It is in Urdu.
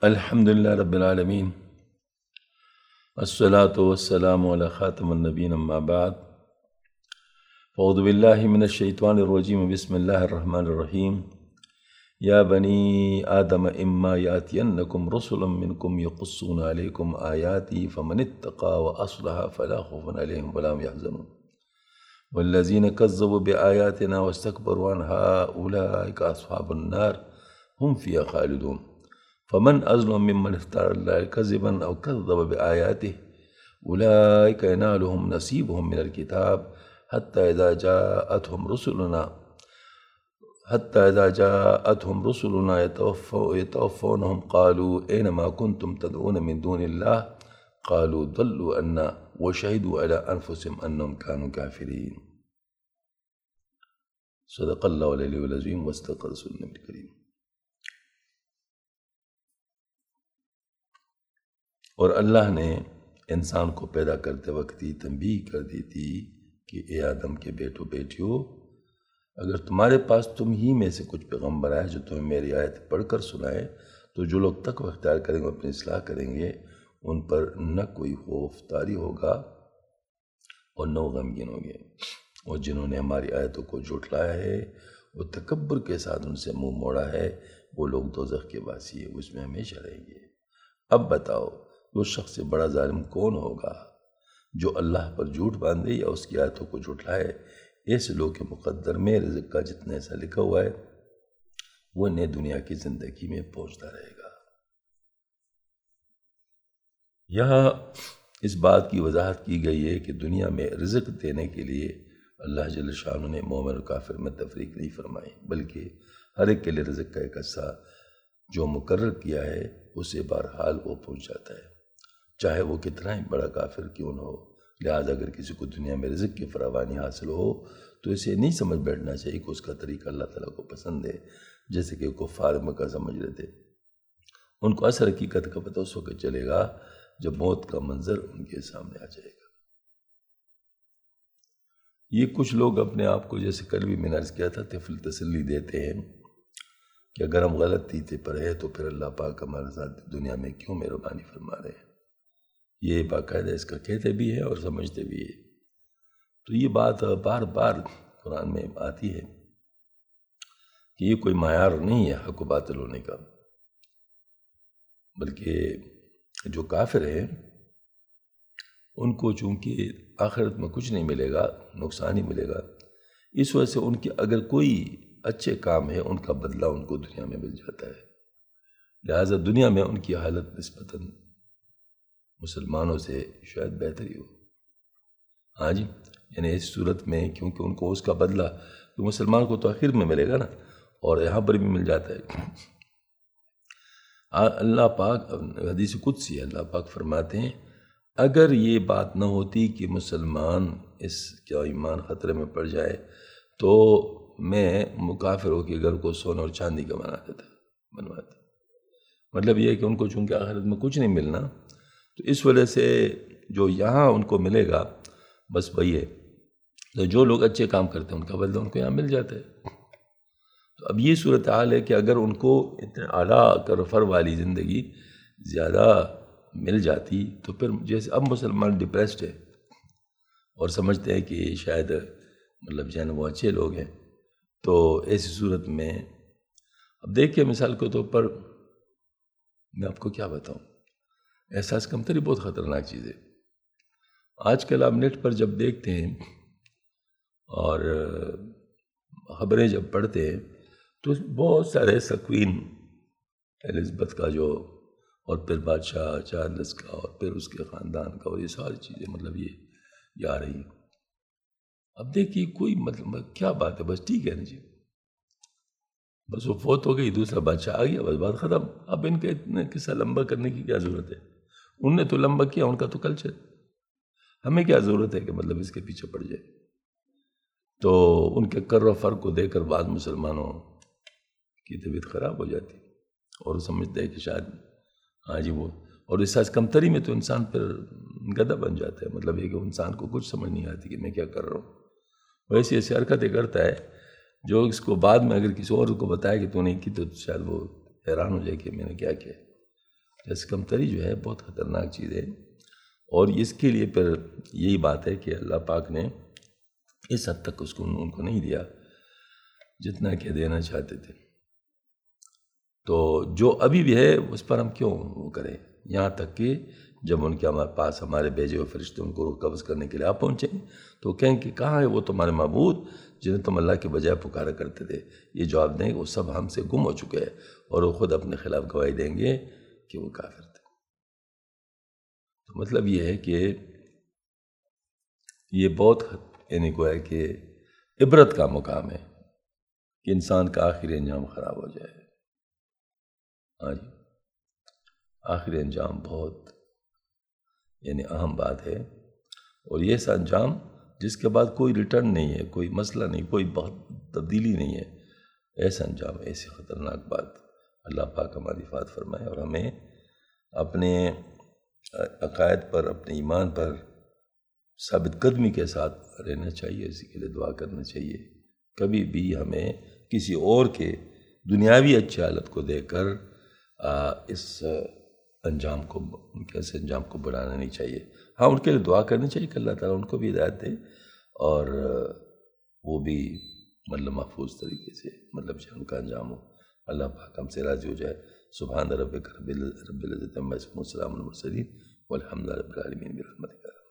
الحمد للہ رب العالمین الصلاۃ والسلام علی خاتم النبین اما بعد اعوذ باللہ من الشیطان الرجیم بسم اللہ الرحمن الرحیم یا بنی آدم اما یاتینکم رسل منکم یقصون علیکم آیاتی فمن اتقى واصلح فلا خوف علیہم ولا هم يحزنون والذین کذبوا بآیاتنا واستکبروا عنها اولئک اصحاب النار هم فیہا خالدون فمن أظلم ممن افترى الله كذبا أو كذب بآياته أولئك ينالهم نصيبهم من الكتاب حتى إذا جاءتهم رسلنا يتوفونهم قالوا أين ما كنتم تدعون من دون الله قالوا ضلوا عنا وشهدوا على أنفسهم أنهم كانوا كافرين. صدق الله العلي العظيم وصدق رسول النبي الكريم. اور اللہ نے انسان کو پیدا کرتے وقت ہی تنبیہ کر دی تھی کہ اے آدم کے بیٹو بیٹیوں، اگر تمہارے پاس تم ہی میں سے کچھ پیغمبر آئے جو تمہیں میری آیت پڑھ کر سنائے تو جو لوگ تقوی اختیار کریں گے، اپنی اصلاح کریں گے، ان پر نہ کوئی خوف طاری ہوگا اور نہ غمگین ہوں گے. اور جنہوں نے ہماری آیتوں کو جھٹلایا ہے، وہ تکبر کے ساتھ ان سے منہ موڑا ہے، وہ لوگ دوزخ کے واسی ہیں، اس میں ہمیشہ رہیں گے. اب بتاؤ اس شخص سے بڑا ظالم کون ہوگا جو اللہ پر جھوٹ باندھے یا اس کی آیتوں کو جھٹلائے. ایسے لوگ کے مقدر میں رزق کا جتنا ایسا لکھا ہوا ہے وہ نئے دنیا کی زندگی میں پہنچتا رہے گا. یہاں اس بات کی وضاحت کی گئی ہے کہ دنیا میں رزق دینے کے لیے اللہ جل شانہ نے مومن اور کافر میں تفریق نہیں فرمائی، بلکہ ہر ایک کے لیے رزق کا ایک حصہ جو مقرر کیا ہے اسے بہرحال وہ پہنچ جاتا ہے، چاہے وہ کتنا ہی بڑا کافر کیوں نہ ہو. لہٰذا اگر کسی کو دنیا میں رزق کی فراوانی حاصل ہو تو اسے نہیں سمجھ بیٹھنا چاہیے کہ اس کا طریقہ اللہ تعالیٰ کو پسند ہے، جیسے کہ کفار مکہ سمجھ رہے تھے. ان کو اصل حقیقت کا پتہ اس وقت چلے گا جب موت کا منظر ان کے سامنے آ جائے گا. یہ کچھ لوگ اپنے آپ کو، جیسے کل بھی میں نے عرض کیا تھا، طفل تسلی دیتے ہیں کہ اگر ہم غلطی پر ہے تو پھر اللہ پاک ہمارے ساتھ دنیا میں کیوں مہربانی فرما رہے ہیں. یہ باقاعدہ اس کا کہتے بھی ہے اور سمجھتے بھی ہے. تو یہ بات بار بار قرآن میں آتی ہے کہ یہ کوئی معیار نہیں ہے حق و باطل ہونے کا، بلکہ جو کافر ہیں ان کو چونکہ آخرت میں کچھ نہیں ملے گا، نقصان ہی ملے گا. اس وجہ سے ان کی اگر کوئی اچھے کام ہے ان کا بدلہ ان کو دنیا میں مل جاتا ہے. لہٰذا دنیا میں ان کی حالت نسبتاً مسلمانوں سے شاید بہتر ہی ہو. ہاں جی، یعنی اس صورت میں کیونکہ ان کو اس کا بدلہ تو مسلمان کو تو آخر میں ملے گا نا، اور یہاں پر بھی مل جاتا ہے. اللہ پاک حدیث قدسی ہے، اللہ پاک فرماتے ہیں اگر یہ بات نہ ہوتی کہ مسلمان اس کا ایمان خطرے میں پڑ جائے تو میں کافروں کے گھر کو سونا اور چاندی کا بنواتا. مطلب یہ ہے کہ ان کو چونکہ آخرت میں کچھ نہیں ملنا، تو اس وجہ سے جو یہاں ان کو ملے گا بس وہی ہے. تو جو لوگ اچھے کام کرتے ہیں ان کا بدلہ ان کو یہاں مل جاتا ہے. تو اب یہ صورتحال ہے کہ اگر ان کو اتنے اعلیٰ کرفر والی زندگی زیادہ مل جاتی تو پھر جیسے اب مسلمان ڈپریسڈ ہے اور سمجھتے ہیں کہ شاید مطلب جو ہے نا وہ اچھے لوگ ہیں، تو ایسی صورت میں اب دیکھیے مثال کے طور پر میں آپ کو کیا بتاؤں، احساس کمتری بہت خطرناک چیز ہے. آج کل آپ نیٹ پر جب دیکھتے ہیں اور خبریں جب پڑھتے ہیں تو بہت سارے سکوین الزبتھ کا جو، اور پھر بادشاہ چارلس کا، اور پھر اس کے خاندان کا، اور یہ ساری چیزیں مطلب یہ آ رہی ہیں. اب دیکھیے کوئی مطلب کیا بات ہے، بس ٹھیک ہے نا جی، بس وہ فوت ہو گئی، دوسرا بادشاہ آ گیا، بس بات ختم. اب ان کا اتنا قصہ لمبا کرنے کی کیا ضرورت ہے؟ ان نے تو لمبا کیا، ان کا تو کلچر، ہمیں کیا ضرورت ہے کہ مطلب اس کے پیچھے پڑ جائے. تو ان کے کر و فر کو دیکھ کر بعض مسلمانوں کی طبیعت خراب ہو جاتی اور سمجھتے ہیں کہ شاید ہاں جی وہ، اور احساس کمتری میں تو انسان پھر گدھا بن جاتا ہے. مطلب یہ کہ انسان کو کچھ سمجھ نہیں آتی کہ میں کیا کر رہا ہوں. ویسی ایسی حرکتیں کرتا ہے جو اس کو بعد میں اگر کسی اور کو بتایا کہ تو نہیں کی تو شاید وہ حیران ہو جائے کہ میں نے کیا کیا. جیسے کمتری جو ہے بہت خطرناک چیز ہے، اور اس کے لیے پھر یہی بات ہے کہ اللہ پاک نے اس حد تک اس کو ان کو نہیں دیا جتنا کہ دینا چاہتے تھے. تو جو ابھی بھی ہے اس پر ہم کیوں وہ کریں، یہاں تک کہ جب ان کے ہمارے پاس ہمارے بھیجے ہوئے فرشتے ان کو قبض کرنے کے لیے آپ پہنچیں تو کہیں کہ کہاں ہے وہ تمہارے معبود جنہیں تم اللہ کے بجائے پکارا کرتے تھے. یہ جواب دیں کہ وہ سب ہم سے گم ہو چکے ہیں، اور وہ خود اپنے خلاف گواہی دیں گے کہ وہ کافر تھے. تو مطلب یہ ہے کہ یہ بہت یعنی گویا کہ عبرت کا مقام ہے کہ انسان کا آخری انجام خراب ہو جائے. ہاں جی، آخری انجام بہت یعنی اہم بات ہے، اور یہ ایسا انجام جس کے بعد کوئی ریٹرن نہیں ہے، کوئی مسئلہ نہیں، کوئی بہت تبدیلی نہیں ہے. ایسا انجام، ایسی خطرناک بات. اللہ پاک ہماری حفاظت فرمائے، اور ہمیں اپنے عقائد پر، اپنے ایمان پر ثابت قدمی کے ساتھ رہنا چاہیے. اسی کے لیے دعا کرنا چاہیے. کبھی بھی ہمیں کسی اور کے دنیاوی اچھی حالت کو دیکھ کر اس انجام کو، ان کے اس انجام کو بڑھانا نہیں چاہیے. ہاں، ان کے لیے دعا کرنی چاہیے کہ اللہ تعالیٰ ان کو بھی ہدایت دے، اور وہ بھی مطلب محفوظ طریقے سے مطلب جو ان کا انجام ہو. اللہ پاک ہم سے راضی ہو جائے. سبحان ربک رب العزت عما یصفون، وسلام علی المرسلین والحمد للہ رب العالمین برحمتک.